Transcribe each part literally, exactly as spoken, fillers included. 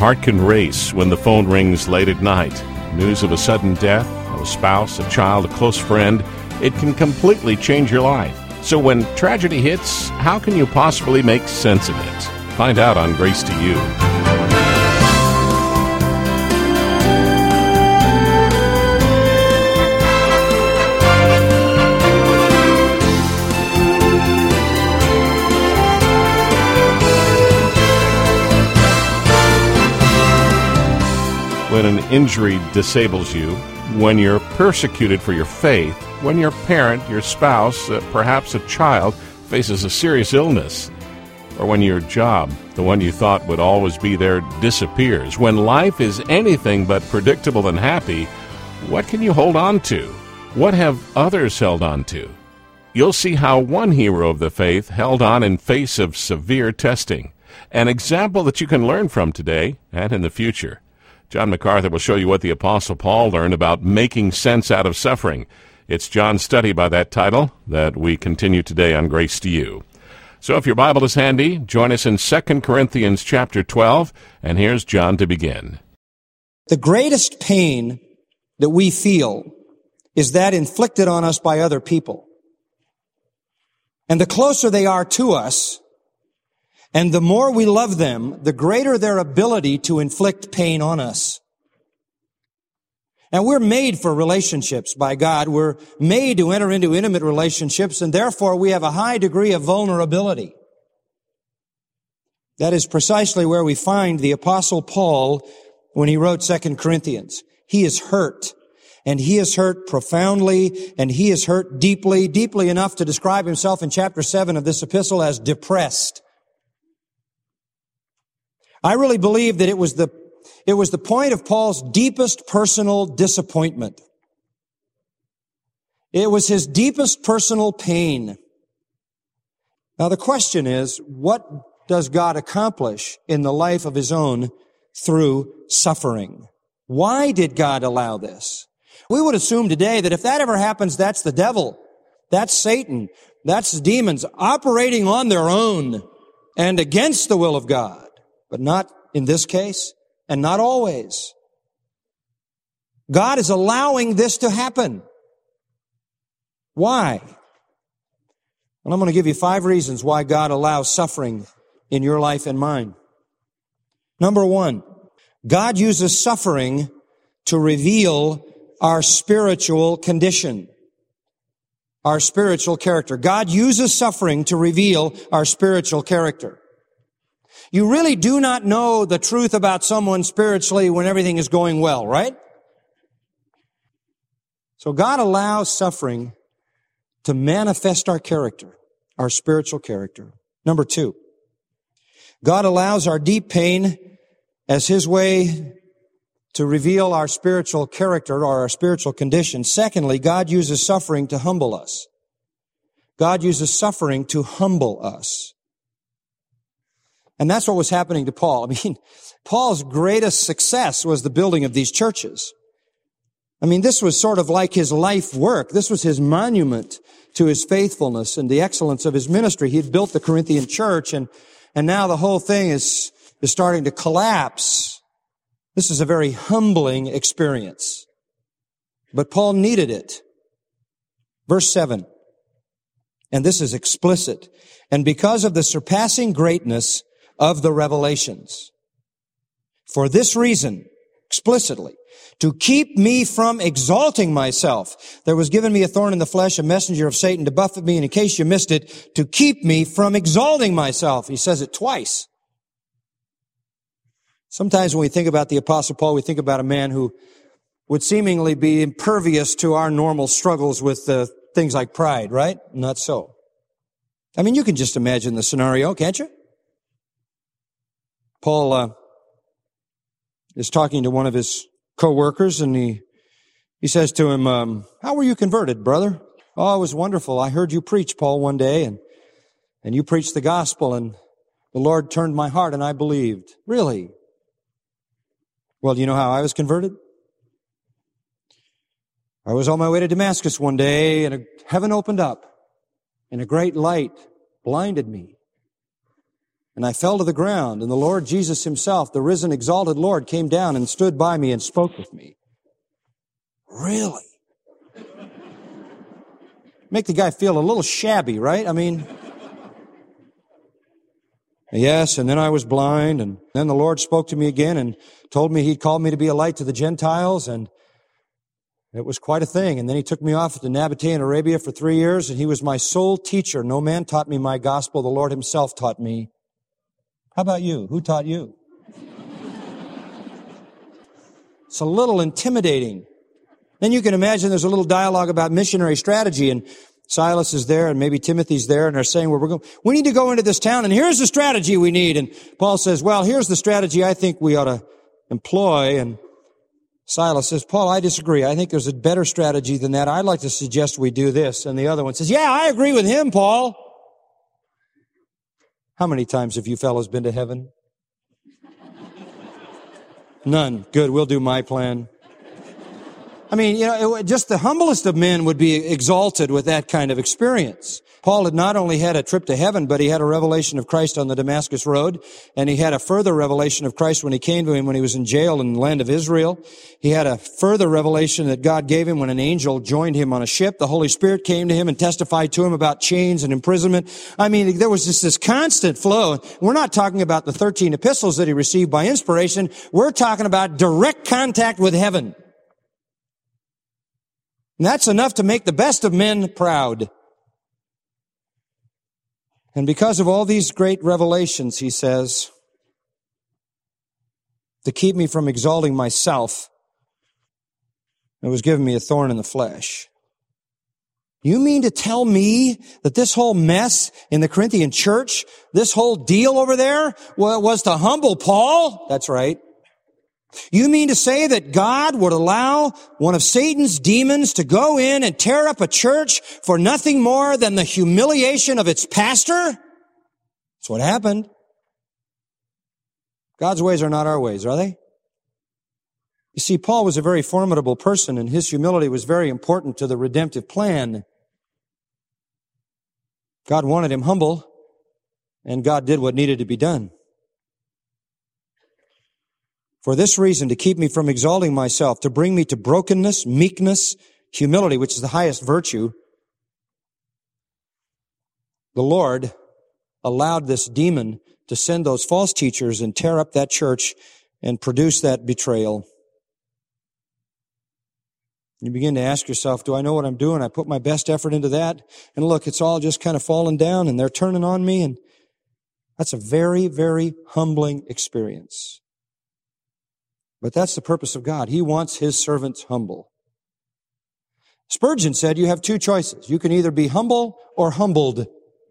heart can race when the phone rings late at night. News of a sudden death, of a spouse, a child, a close friend, it can completely change your life. So when tragedy hits, how can you possibly make sense of it? Find out on Grace to You. When an injury disables you, when you're persecuted for your faith, when your parent, your spouse, uh, perhaps a child, faces a serious illness, or when your job, the one you thought would always be there, disappears, when life is anything but predictable and happy, what can you hold on to? What have others held on to? You'll see how one hero of the faith held on in face of severe testing, an example that you can learn from today and in the future. John MacArthur will show you what the Apostle Paul learned about making sense out of suffering. It's John's study by that title that we continue today on Grace to You. So if your Bible is handy, join us in Second Corinthians chapter twelve, and here's John to begin. The greatest pain that we feel is that inflicted on us by other people. And the closer they are to us, and the more we love them, the greater their ability to inflict pain on us. And we're made for relationships by God. We're made to enter into intimate relationships, and therefore we have a high degree of vulnerability. That is precisely where we find the Apostle Paul when he wrote Second Corinthians. He is hurt, and he is hurt profoundly, and he is hurt deeply, deeply enough to describe himself in chapter seven of this epistle as depressed. I really believe that it was the, it was the point of Paul's deepest personal disappointment. It was his deepest personal pain. Now the question is, what does God accomplish in the life of his own through suffering? Why did God allow this? We would assume today that if that ever happens, that's the devil. That's Satan. That's the demons operating on their own and against the will of God. But not in this case, and not always. God is allowing this to happen. Why? Well, I'm going to give you five reasons why God allows suffering in your life and mine. Number one, God uses suffering to reveal our spiritual condition, our spiritual character. God uses suffering to reveal our spiritual character. You really do not know the truth about someone spiritually when everything is going well, right? So God allows suffering to manifest our character, our spiritual character. Number two, God allows our deep pain as his way to reveal our spiritual character or our spiritual condition. Secondly, God uses suffering to humble us. God uses suffering to humble us. And that's what was happening to Paul. I mean, Paul's greatest success was the building of these churches. I mean, this was sort of like his life work. This was his monument to his faithfulness and the excellence of his ministry. He had built the Corinthian church, and, and now the whole thing is, is starting to collapse. This is a very humbling experience. But Paul needed it. Verse seven. And this is explicit. And because of the surpassing greatness of the revelations. For this reason, explicitly, to keep me from exalting myself, there was given me a thorn in the flesh, a messenger of Satan to buffet me, and in case you missed it, to keep me from exalting myself. He says it twice. Sometimes when we think about the Apostle Paul, we think about a man who would seemingly be impervious to our normal struggles with uh, things like pride, right? Not so. I mean, you can just imagine the scenario, can't you? Paul uh, is talking to one of his co-workers, and he he says to him, um, how were you converted, brother? Oh, it was wonderful. I heard you preach, Paul, one day, and, and you preached the gospel, and the Lord turned my heart, and I believed. Really? Well, do you know how I was converted? I was on my way to Damascus one day, and heaven opened up, and a great light blinded me. And I fell to the ground, and the Lord Jesus himself, the risen, exalted Lord, came down and stood by me and spoke with me. Really? Make the guy feel a little shabby, right? I mean, yes, and then I was blind, and then the Lord spoke to me again and told me He'd called me to be a light to the Gentiles, and it was quite a thing. And then He took me off to Nabatee in Arabia for three years, and He was my sole teacher. No man taught me my gospel. The Lord Himself taught me. How about you? Who taught you? It's a little intimidating. Then you can imagine there's a little dialogue about missionary strategy, and Silas is there, and maybe Timothy's there, and they're saying, well, we're going, we need to go into this town, and here's the strategy we need. And Paul says, well, here's the strategy I think we ought to employ. And Silas says, Paul, I disagree. I think there's a better strategy than that. I'd like to suggest we do this. And the other one says, yeah, I agree with him, Paul. How many times have you fellows been to heaven? None. Good. We'll do my plan. I mean, you know, it, just the humblest of men would be exalted with that kind of experience. Paul had not only had a trip to heaven, but he had a revelation of Christ on the Damascus Road, and he had a further revelation of Christ when he came to him when he was in jail in the land of Israel. He had a further revelation that God gave him when an angel joined him on a ship. The Holy Spirit came to him and testified to him about chains and imprisonment. I mean, there was just this constant flow. We're not talking about the thirteen epistles that he received by inspiration. We're talking about direct contact with heaven. And that's enough to make the best of men proud. And because of all these great revelations, he says, to keep me from exalting myself, it was given me a thorn in the flesh. You mean to tell me that this whole mess in the Corinthian church, this whole deal over there, was to humble Paul? That's right. You mean to say that God would allow one of Satan's demons to go in and tear up a church for nothing more than the humiliation of its pastor? That's what happened. God's ways are not our ways, are they? You see, Paul was a very formidable person, and his humility was very important to the redemptive plan. God wanted him humble, and God did what needed to be done. For this reason, to keep me from exalting myself, to bring me to brokenness, meekness, humility, which is the highest virtue, the Lord allowed this demon to send those false teachers and tear up that church and produce that betrayal. You begin to ask yourself, do I know what I'm doing? I put my best effort into that, and look, it's all just kind of fallen down, and they're turning on me, and that's a very, very humbling experience. But that's the purpose of God. He wants His servants humble. Spurgeon said you have two choices. You can either be humble or humbled.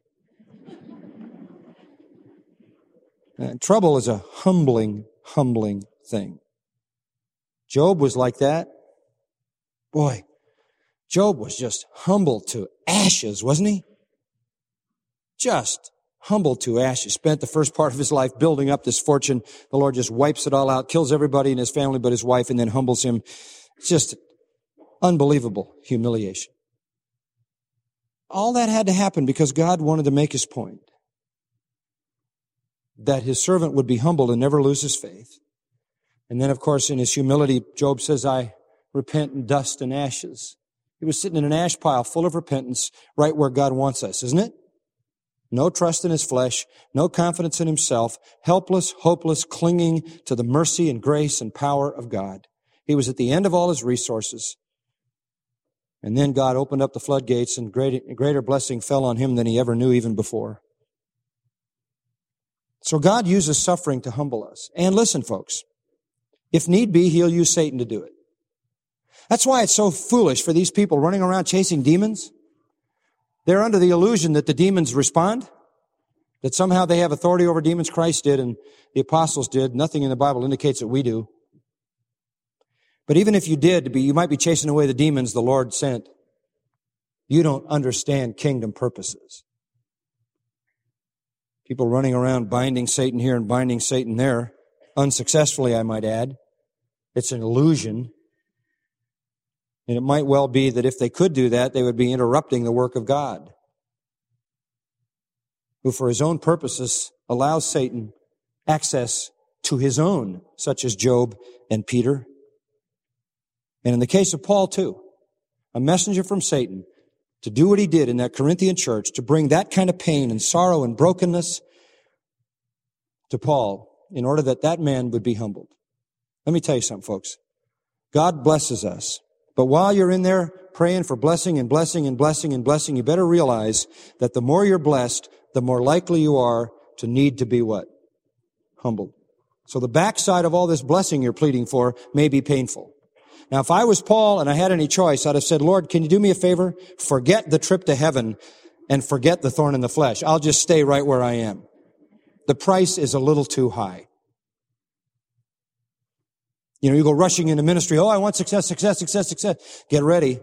And trouble is a humbling, humbling thing. Job was like that. Boy, Job was just humbled to ashes, wasn't he? Just humbled to ashes. Spent the first part of his life building up this fortune. The Lord just wipes it all out, kills everybody in his family but his wife, and then humbles him. It's just unbelievable humiliation. All that had to happen because God wanted to make His point. That His servant would be humbled and never lose his faith. And then, of course, in his humility, Job says, I repent in dust and ashes. He was sitting in an ash pile full of repentance right where God wants us, isn't it? No trust in his flesh, no confidence in himself, helpless, hopeless, clinging to the mercy and grace and power of God. He was at the end of all his resources. And then God opened up the floodgates and greater, greater blessing fell on him than he ever knew even before. So God uses suffering to humble us. And listen, folks, if need be, He'll use Satan to do it. That's why it's so foolish for these people running around chasing demons. They're under the illusion that the demons respond, that somehow they have authority over demons. Christ did and the apostles did. Nothing in the Bible indicates that we do. But even if you did, you might be chasing away the demons the Lord sent. You don't understand kingdom purposes. People running around binding Satan here and binding Satan there, unsuccessfully, I might add. It's an illusion. And it might well be that if they could do that, they would be interrupting the work of God, who for His own purposes allows Satan access to his own, such as Job and Peter. And in the case of Paul, too, a messenger from Satan to do what he did in that Corinthian church, to bring that kind of pain and sorrow and brokenness to Paul in order that that man would be humbled. Let me tell you something, folks. God blesses us. But while you're in there praying for blessing and blessing and blessing and blessing, you better realize that the more you're blessed, the more likely you are to need to be what? Humbled. So the backside of all this blessing you're pleading for may be painful. Now, if I was Paul and I had any choice, I'd have said, Lord, can you do me a favor? Forget the trip to heaven and forget the thorn in the flesh. I'll just stay right where I am. The price is a little too high. You know, you go rushing into ministry. Oh, I want success, success, success, success. Get ready.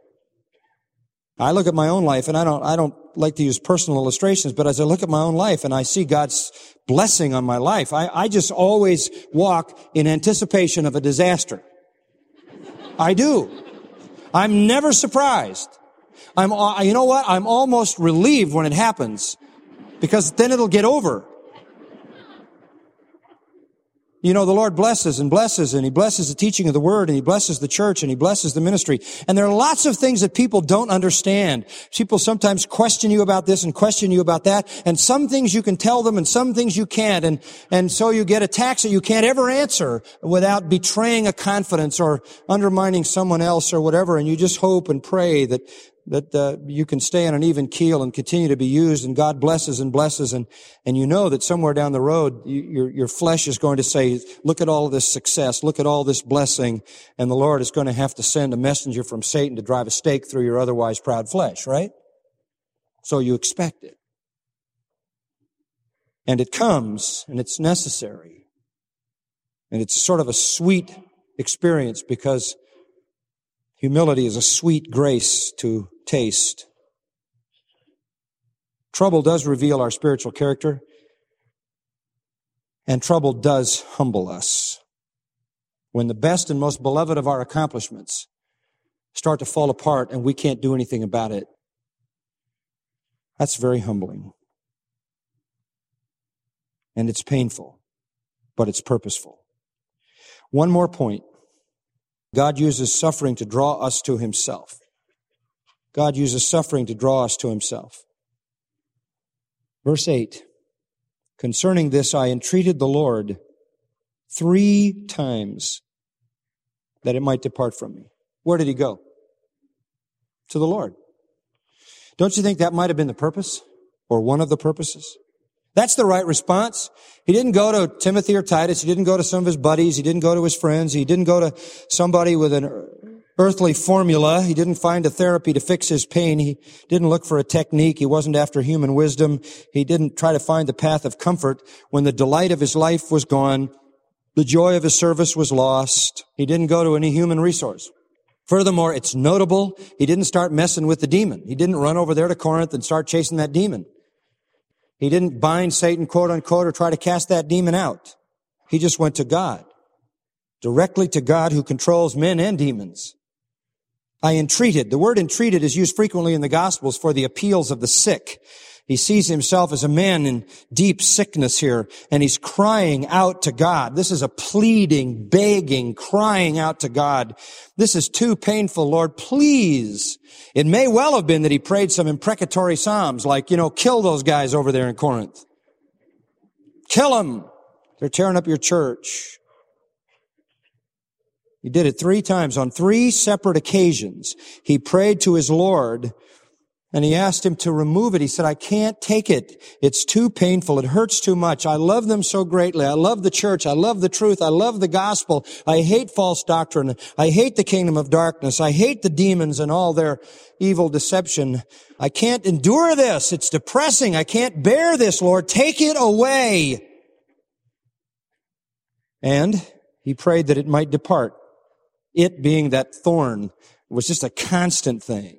I look at my own life, and I don't, I don't like to use personal illustrations, but as I look at my own life and I see God's blessing on my life, I, I just always walk in anticipation of a disaster. I do. I'm never surprised. I'm, you know what? I'm almost relieved when it happens, because then it'll get over. You know, the Lord blesses and blesses, and He blesses the teaching of the Word, and He blesses the church, and He blesses the ministry. And there are lots of things that people don't understand. People sometimes question you about this and question you about that, and some things you can tell them and some things you can't, and, and so you get attacks that you can't ever answer without betraying a confidence or undermining someone else or whatever, and you just hope and pray that that uh, you can stay on an even keel and continue to be used, and God blesses and blesses, and and you know that somewhere down the road, you, your your flesh is going to say, look at all of this success, look at all this blessing, and the Lord is going to have to send a messenger from Satan to drive a stake through your otherwise proud flesh, right? So you expect it. And it comes, and it's necessary. And it's sort of a sweet experience, because humility is a sweet grace to taste. Trouble does reveal our spiritual character, and trouble does humble us. When the best and most beloved of our accomplishments start to fall apart and we can't do anything about it, that's very humbling. And it's painful, but it's purposeful. One more point. God uses suffering to draw us to Himself. God uses suffering to draw us to Himself. Verse eight, concerning this I entreated the Lord three times that it might depart from me. Where did He go? To the Lord. Don't you think that might have been the purpose, or one of the purposes? That's the right response. He didn't go to Timothy or Titus. He didn't go to some of his buddies. He didn't go to his friends. He didn't go to somebody with an earthly formula. He didn't find a therapy to fix his pain. He didn't look for a technique. He wasn't after human wisdom. He didn't try to find the path of comfort when the delight of his life was gone. The joy of his service was lost. He didn't go to any human resource. Furthermore, it's notable, he didn't start messing with the demon. He didn't run over there to Corinth and start chasing that demon. He didn't bind Satan, quote unquote, or try to cast that demon out. He just went to God, directly to God who controls men and demons. I entreated. The word entreated is used frequently in the Gospels for the appeals of the sick. He sees himself as a man in deep sickness here, and he's crying out to God. This is a pleading, begging, crying out to God. This is too painful, Lord, please. It may well have been that he prayed some imprecatory psalms, like, you know, kill those guys over there in Corinth. Kill them. They're tearing up your church. He did it three times on three separate occasions. He prayed to his Lord, and he asked him to remove it. He said, I can't take it. It's too painful. It hurts too much. I love them so greatly. I love the church. I love the truth. I love the gospel. I hate false doctrine. I hate the kingdom of darkness. I hate the demons and all their evil deception. I can't endure this. It's depressing. I can't bear this, Lord. Take it away. And he prayed that it might depart. It being that thorn was just a constant thing.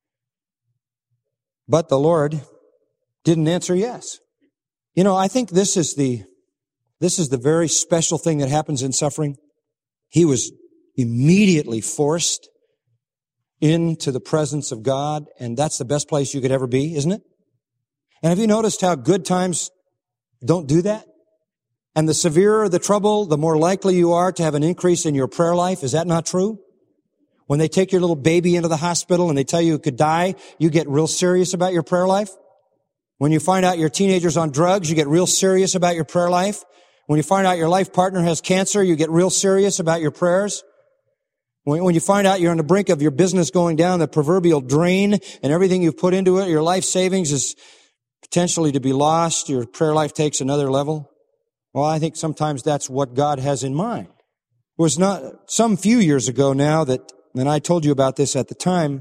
But the Lord didn't answer yes. You know, I think this is the, this is the very special thing that happens in suffering. He was immediately forced into the presence of God, and that's the best place you could ever be, isn't it? And have you noticed how good times don't do that? And the severer the trouble, the more likely you are to have an increase in your prayer life. Is that not true? When they take your little baby into the hospital and they tell you it could die, you get real serious about your prayer life. When you find out your teenager's on drugs, you get real serious about your prayer life. When you find out your life partner has cancer, you get real serious about your prayers. When, when you find out you're on the brink of your business going down the proverbial drain and everything you've put into it, your life savings is potentially to be lost, your prayer life takes another level. Well, I think sometimes that's what God has in mind. It was not some few years ago now that, and I told you about this at the time,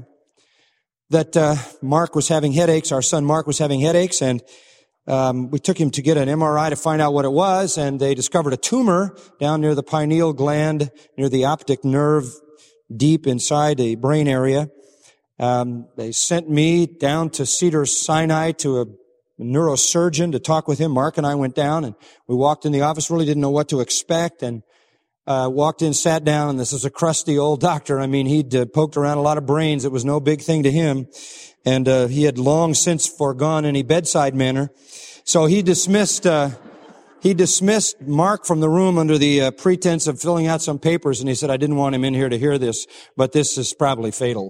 that uh, Mark was having headaches. Our son Mark was having headaches, and um, we took him to get an M R I to find out what it was, and they discovered a tumor down near the pineal gland, near the optic nerve, deep inside the brain area. Um, they sent me down to Cedars-Sinai to a neurosurgeon to talk with him. Mark and I went down, and we walked in the office, really didn't know what to expect, and uh walked in, sat down, and this is a crusty old doctor. I mean, he'd uh, poked around a lot of brains. It was no big thing to him, and uh he had long since foregone any bedside manner. So he dismissed uh he dismissed Mark from the room under the uh, pretense of filling out some papers, and he said, I didn't want him in here to hear this, but this is probably fatal.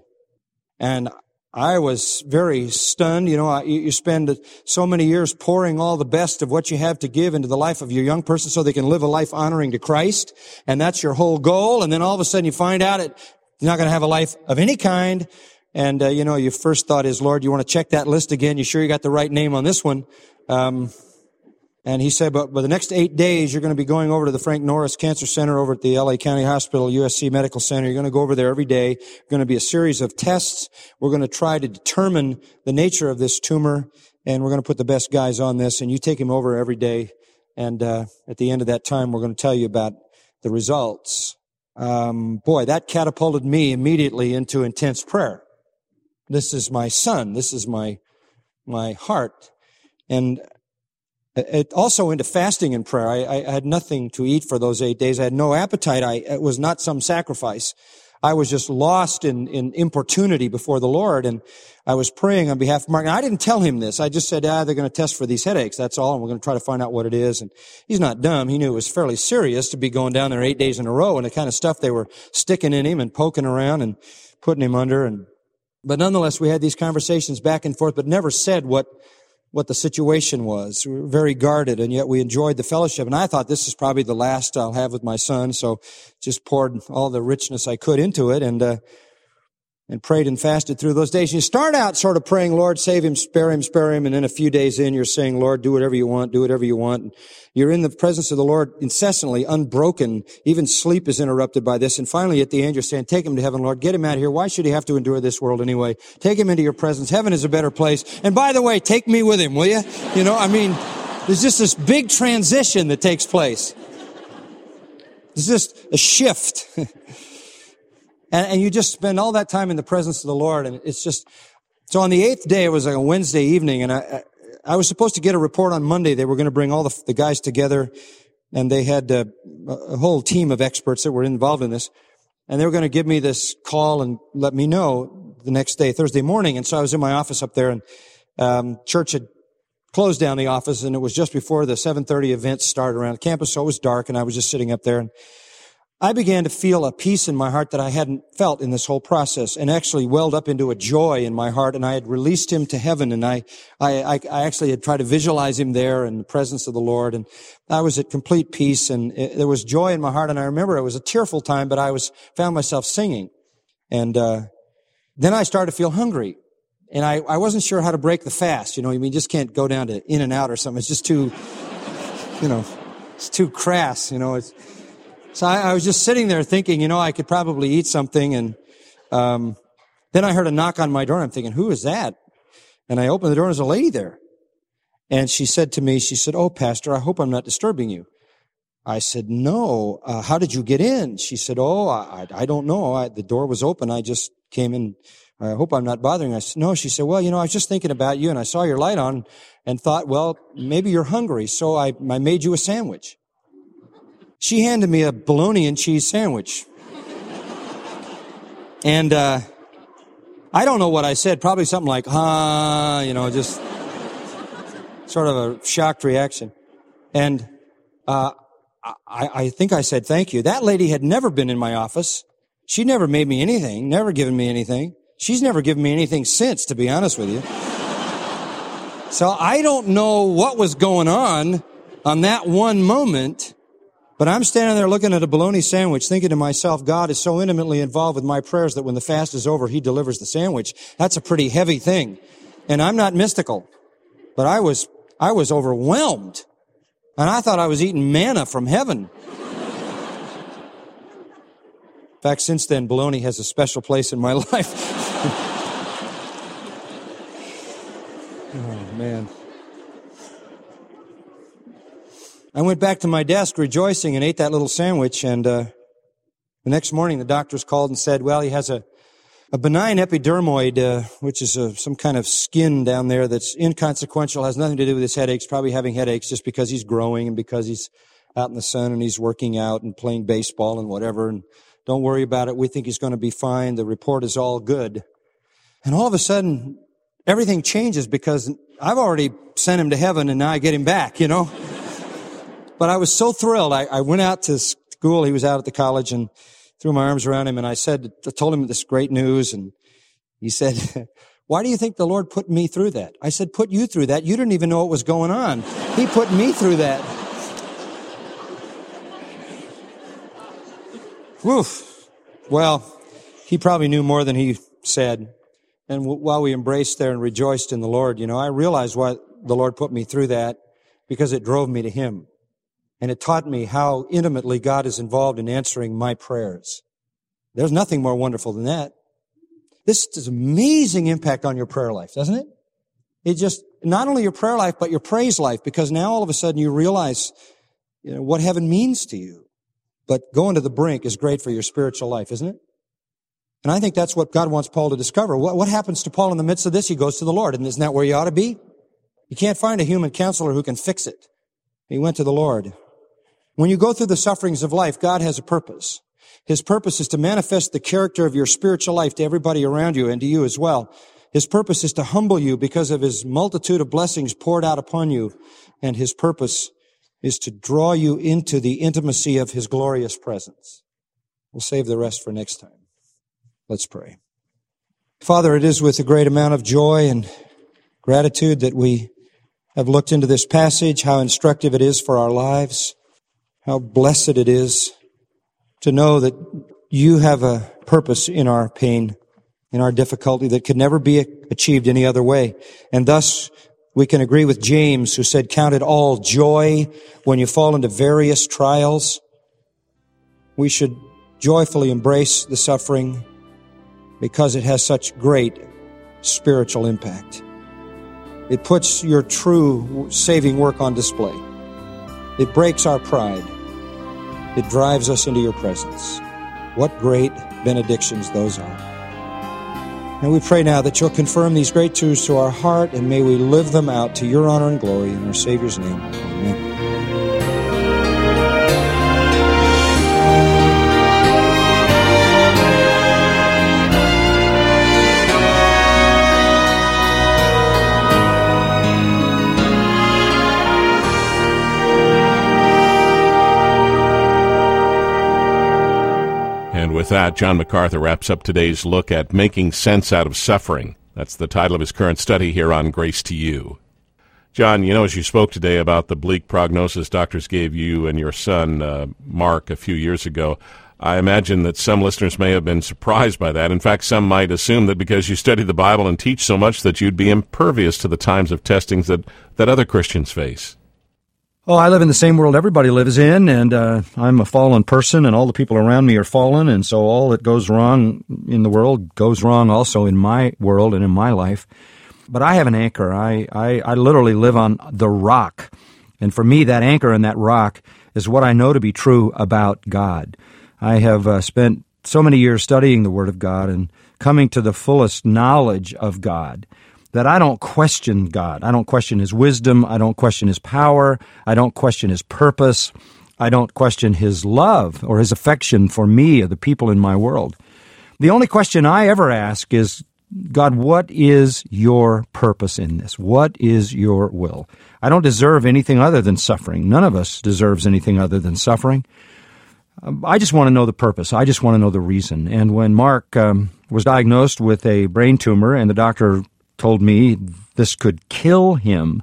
And I was very stunned. You know, you spend so many years pouring all the best of what you have to give into the life of your young person so they can live a life honoring to Christ. And that's your whole goal. And then all of a sudden you find out it, you're not going to have a life of any kind. And, uh, you know, your first thought is, Lord, you want to check that list again? You sure you got the right name on this one? Um, and he said, but for the next eight days, you're going to be going over to the Frank Norris Cancer Center over at the L A County Hospital, U S C Medical Center. You're going to go over there every day. There's going to be a series of tests. We're going to try to determine the nature of this tumor, and we're going to put the best guys on this, and you take him over every day. And uh at the end of that time, we're going to tell you about the results. Um boy, that catapulted me immediately into intense prayer. This is my son. This is my my heart. And it also into fasting and prayer. I, I had nothing to eat for those eight days. I had no appetite. I, it was not some sacrifice. I was just lost in, in importunity before the Lord, and I was praying on behalf of Mark. And I didn't tell him this. I just said, ah, they're going to test for these headaches. That's all, and we're going to try to find out what it is. And he's not dumb. He knew it was fairly serious to be going down there eight days in a row, and the kind of stuff they were sticking in him and poking around and putting him under. And but nonetheless, we had these conversations back and forth, but never said what what the situation was. We were very guarded, and yet we enjoyed the fellowship. And I thought this is probably the last I'll have with my son, so just poured all the richness I could into it, and uh, and prayed and fasted through those days. You start out sort of praying, Lord, save him, spare him, spare him, and then a few days in, you're saying, Lord, do whatever you want, do whatever you want. And you're in the presence of the Lord incessantly, unbroken. Even sleep is interrupted by this. And finally, at the end, you're saying, take him to heaven, Lord. Get him out of here. Why should he have to endure this world anyway? Take him into your presence. Heaven is a better place. And by the way, take me with him, will you? You know, I mean, there's just this big transition that takes place. There's just a shift. And, and you just spend all that time in the presence of the Lord, and it's just, so on the eighth day, it was like a Wednesday evening, and I, I was supposed to get a report on Monday. They were going to bring all the, the guys together, and they had a, a whole team of experts that were involved in this, and they were going to give me this call and let me know the next day, Thursday morning. And so I was in my office up there, and um, church had closed down the office, and it was just before the seven thirty event started around campus, so it was dark, and I was just sitting up there, and I began to feel a peace in my heart that I hadn't felt in this whole process, and actually welled up into a joy in my heart. And I had released him to heaven, and I, I, I actually had tried to visualize him there in the presence of the Lord, and I was at complete peace, and it, there was joy in my heart. And I remember it was a tearful time, but I was found myself singing, and uh then I started to feel hungry, and I, I wasn't sure how to break the fast. You know, I mean, you just can't go down to In-N-Out or something. It's just too, you know, it's too crass. You know, it's. So I, I was just sitting there thinking, you know, I could probably eat something, and um then I heard a knock on my door, and I'm thinking, who is that? And I opened the door, and there's a lady there. And she said to me, she said, oh, Pastor, I hope I'm not disturbing you. I said, no. Uh, how did you get in? She said, oh, I, I don't know. I, the door was open. I just came in. I hope I'm not bothering you. I said, no. She said, well, you know, I was just thinking about you, and I saw your light on and thought, well, maybe you're hungry, so I, I made you a sandwich. She handed me a bologna and cheese sandwich. And uh I don't know what I said. Probably something like, huh, you know, just sort of a shocked reaction. And uh, I, I think I said thank you. That lady had never been in my office. She never made me anything, never given me anything. She's never given me anything since, to be honest with you. So I don't know what was going on on that one moment, but I'm standing there looking at a bologna sandwich thinking to myself, God is so intimately involved with my prayers that when the fast is over, He delivers the sandwich. That's a pretty heavy thing. And I'm not mystical, but I was, I was overwhelmed. And I thought I was eating manna from heaven. In fact, since then, bologna has a special place in my life. Oh, man. I went back to my desk rejoicing and ate that little sandwich, and uh, the next morning the doctors called and said, well, he has a, a benign epidermoid, uh, which is a, some kind of skin down there that's inconsequential, has nothing to do with his headaches, probably having headaches just because he's growing and because he's out in the sun and he's working out and playing baseball and whatever, and don't worry about it. We think he's going to be fine. The report is all good. And all of a sudden, everything changes because I've already sent him to heaven and now I get him back, you know. But I was so thrilled. I, I went out to school. He was out at the college and threw my arms around him and I said, I told him this great news. And he said, why do you think the Lord put me through that? I said, put you through that? You didn't even know what was going on. He put me through that. Woof. Well, he probably knew more than he said. And w- while we embraced there and rejoiced in the Lord, you know, I realized why the Lord put me through that, because it drove me to Him. And it taught me how intimately God is involved in answering my prayers. There's nothing more wonderful than that. This has amazing impact on your prayer life, doesn't it? It just, not only your prayer life, but your praise life, because now all of a sudden you realize, you know, what heaven means to you. But going to the brink is great for your spiritual life, isn't it? And I think that's what God wants Paul to discover. What, what happens to Paul in the midst of this? He goes to the Lord. And isn't that where you ought to be? You can't find a human counselor who can fix it. He went to the Lord. When you go through the sufferings of life, God has a purpose. His purpose is to manifest the character of your spiritual life to everybody around you and to you as well. His purpose is to humble you because of His multitude of blessings poured out upon you. And His purpose is to draw you into the intimacy of His glorious presence. We'll save the rest for next time. Let's pray. Father, it is with a great amount of joy and gratitude that we have looked into this passage, how instructive it is for our lives, how blessed it is to know that You have a purpose in our pain, in our difficulty that could never be achieved any other way. And thus, we can agree with James, who said, count it all joy when you fall into various trials. We should joyfully embrace the suffering because it has such great spiritual impact. It puts Your true saving work on display. It breaks our pride. It drives us into Your presence. What great benedictions those are. And we pray now that You'll confirm these great truths to our heart, and may we live them out to Your honor and glory in our Savior's name. Amen. And with that, John MacArthur wraps up today's look at making sense out of suffering. That's the title of his current study here on Grace to You. John, you know, as you spoke today about the bleak prognosis doctors gave you and your son, uh, Mark, a few years ago, I imagine that some listeners may have been surprised by that. In fact, some might assume that because you study the Bible and teach so much that you'd be impervious to the times of testings that, that other Christians face. Oh, I live in the same world everybody lives in, and uh, I'm a fallen person, and all the people around me are fallen, and so all that goes wrong in the world goes wrong also in my world and in my life. But I have an anchor. I, I, I literally live on the rock, and for me, that anchor and that rock is what I know to be true about God. I have uh, spent so many years studying the Word of God and coming to the fullest knowledge of God, that I don't question God. I don't question His wisdom. I don't question His power. I don't question His purpose. I don't question His love or His affection for me or the people in my world. The only question I ever ask is, God, what is your purpose in this? What is your will? I don't deserve anything other than suffering. None of us deserves anything other than suffering. Um, I just want to know the purpose. I just want to know the reason. And when Mark um, was diagnosed with a brain tumor and the doctor told me this could kill him,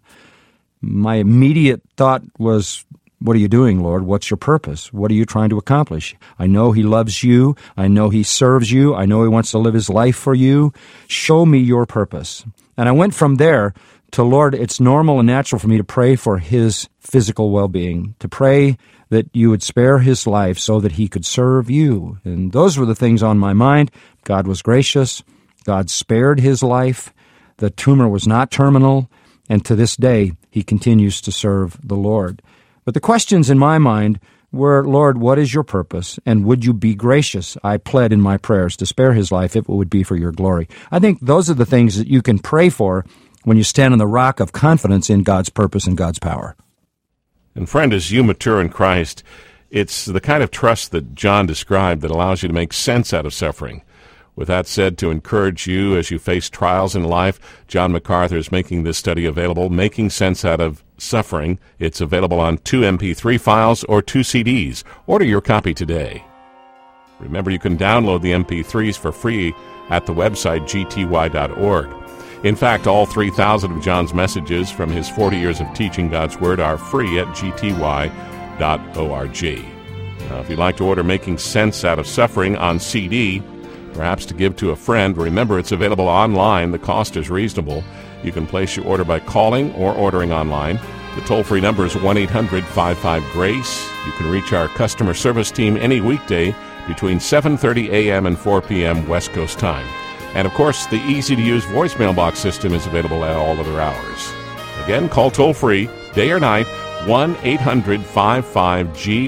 my immediate thought was, what are you doing, Lord? What's your purpose? What are you trying to accomplish? I know he loves you. I know he serves you. I know he wants to live his life for you. Show me your purpose. And I went from there to, Lord, it's normal and natural for me to pray for his physical well-being, to pray that you would spare his life so that he could serve you. And those were the things on my mind. God was gracious. God spared his life. The tumor was not terminal. And to this day, he continues to serve the Lord. But the questions in my mind were, Lord, what is your purpose? And would you be gracious? I pled in my prayers to spare his life if it would be for your glory. I think those are the things that you can pray for when you stand on the rock of confidence in God's purpose and God's power. And friend, as you mature in Christ, it's the kind of trust that John described that allows you to make sense out of suffering. With that said, to encourage you as you face trials in life, John MacArthur is making this study available, Making Sense Out of Suffering. It's available on two M P three files or two C Ds. Order your copy today. Remember, you can download the M P threes for free at the website G T Y dot org. In fact, all three thousand of John's messages from his forty years of teaching God's Word are free at G T Y dot org. Now, if you'd like to order Making Sense Out of Suffering on C D, perhaps to give to a friend, remember it's available online. The cost is reasonable. You can place your order by calling or ordering online. The toll-free number is one eight hundred five five GRACE. You can reach our customer service team any weekday between seven thirty a.m. and four p.m. West Coast time. And, of course, the easy-to-use voicemail box system is available at all other hours. Again, call toll-free, day or night, one eight hundred five five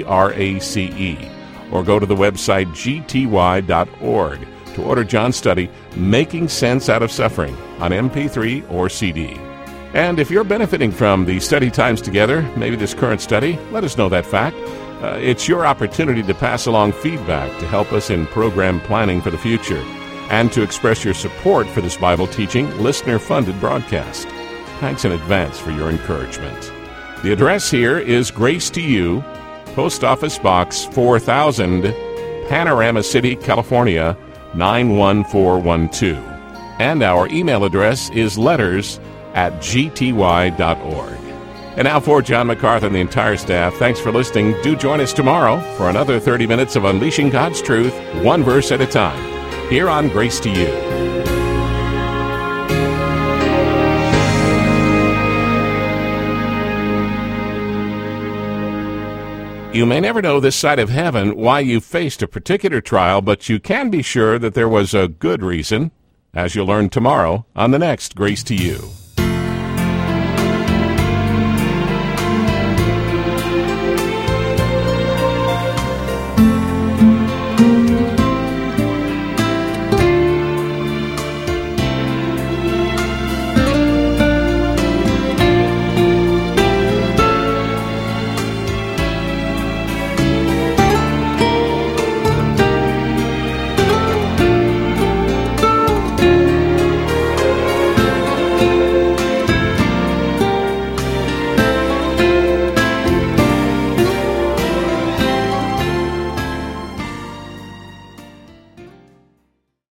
GRACE, or go to the website G T Y dot org. to order John's study, Making Sense Out of Suffering, on M P three or C D. And if you're benefiting from the study times together, maybe this current study, let us know that fact. Uh, it's your opportunity to pass along feedback to help us in program planning for the future and to express your support for this Bible teaching, listener-funded broadcast. Thanks in advance for your encouragement. The address here is Grace to You, Post Office Box four thousand, Panorama City, California, nine one four one two. And our email address is letters at G T Y dot org. And now for John MacArthur and the entire staff, thanks for listening. Do join us tomorrow for another thirty minutes of Unleashing God's Truth, one verse at a time, here on Grace to You. You may never know this side of heaven why you faced a particular trial, but you can be sure that there was a good reason, as you'll learn tomorrow on the next Grace to You.